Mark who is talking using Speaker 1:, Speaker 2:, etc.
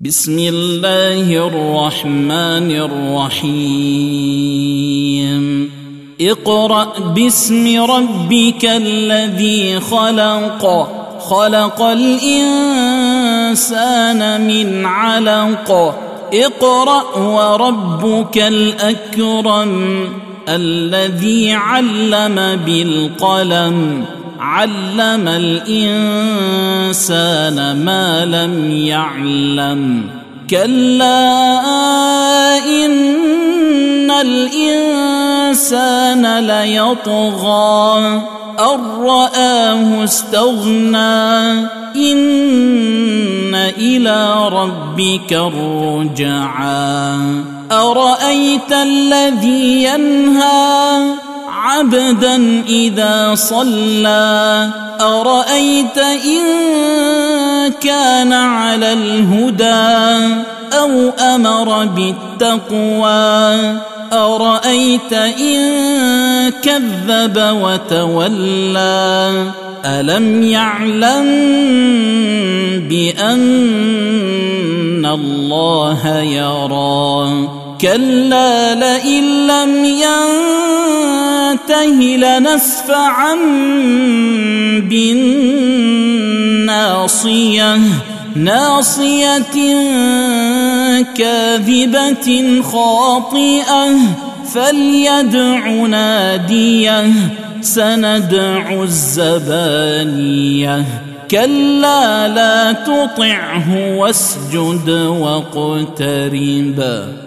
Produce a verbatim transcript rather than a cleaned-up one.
Speaker 1: بسم الله الرحمن الرحيم اقرأ باسم ربك الذي خلق خلق الإنسان من علق اقرأ وربك الأكرم الذي علم بالقلم علم الإنسان ما لم يعلم كلا إن الإنسان ليطغى أن رآه استغنى إن إلى ربك الرجعى أرأيت الذي ينهى عبدا إذا صلى أرأيت إن كان على الهدى أو أمر بالتقوى أرأيت إن كذب وتولى ألم يعلم بأن الله يرى كلا لئن لم ينته لنسفعا بالناصية ناصية كاذبة خاطئة فليدع ناديه سندع الزبانية كلا لا تطعه واسجد واقترب